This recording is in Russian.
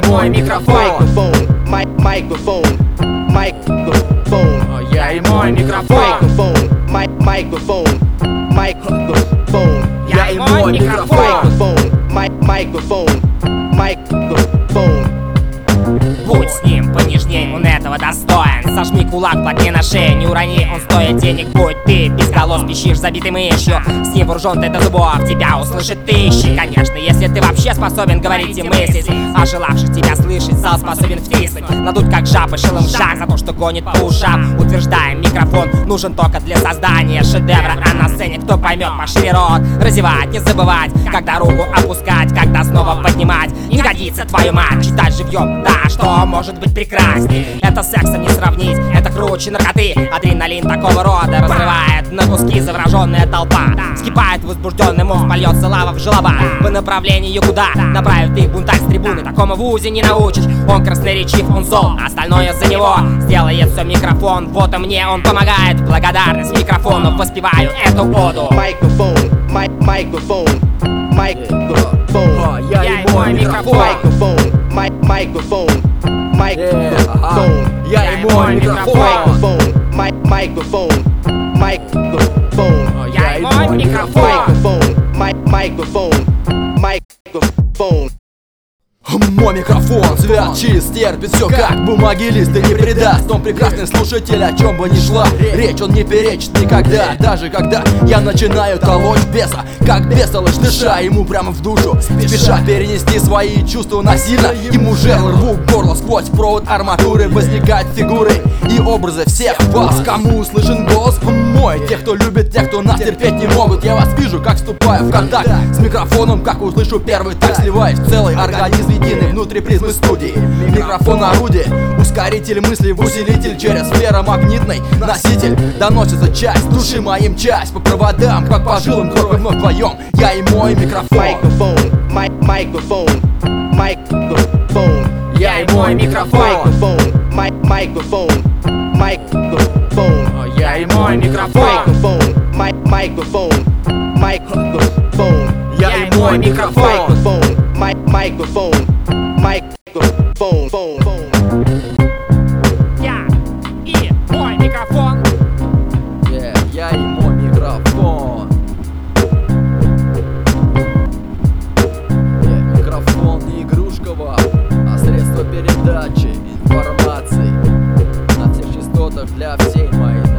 и мой микрофон. Microphone. Я и мой микрофон. Microphone. Я и мой микрофон. Microphone. Будь с ним понежней, он этого достоин. Сожми кулак плотнее на шее, не урони, он стоит денег. Будь ты без голос, пищишь забитой мышью. С ним вооружен ты до зубов, тебя услышит тысячи. Конечно, если ты вообще способен говорить и мыслить, а желавших тебя слышать зал способен втиснуть. Надуть как жабы шилом жак за то, что гонит по ушам. Утверждаем, микрофон нужен только для создания шедевра. А на сцене кто поймет, пошире рот. Разевать, не забывать, когда руку опускать, когда снова поднимать. Не годится, твою мать, читать живьем, да, что может быть прекрасней. Это сексом не сравнить, это круче наркоты. Адреналин такого рода разрывает на куски завороженная толпа. Вскипает возбужденный мозг, польется лава в желоба. По направлению куда направит их бунтарь с трибуны. Такому в УЗИ не научишь, он красноречив, он зол, остальное за него сделает все микрофон. Вот и мне он помогает, благодарность микрофону воспеваю эту оду. Microphone. Я и мой микрофон. Microphone. Я и мой микрофон. Microphone. Я и мой микрофон. Microphone. Мой микрофон свят, чист, терпит все как бумаги лист и не предаст. Он прекрасный слушатель, о чем бы ни шла речь, он не перечит никогда. Даже когда я начинаю толочь беса, как бестолочь дыша ему прямо в душу, спеша перенести свои чувства насильно. Ему жерло рву горло сквозь провод арматуры. Возникают фигуры и образы всех вас, кому услышан голос мой. Тех, кто любит, тех, кто нас терпеть не могут. Я вас вижу, как вступаю в контакт с микрофоном, как услышу первый, так сливаюсь в целый организм единый внутри призмы студии. Микрофон орудие, ускоритель мысли, усилитель через сферомагнитный носитель. Доносится часть души моим, часть по проводам, как по жилам кровь вновь вдвоем. Я и мой микрофон. Microphone. Я и мой микрофон. Microphone. Я и мой микрофон. Microphone. Я и мой микрофон. Microphone. Я и мой микрофон. Я и мой микрофон. Микрофон не игрушка вам, а средство передачи информации на всех частотах для всей моей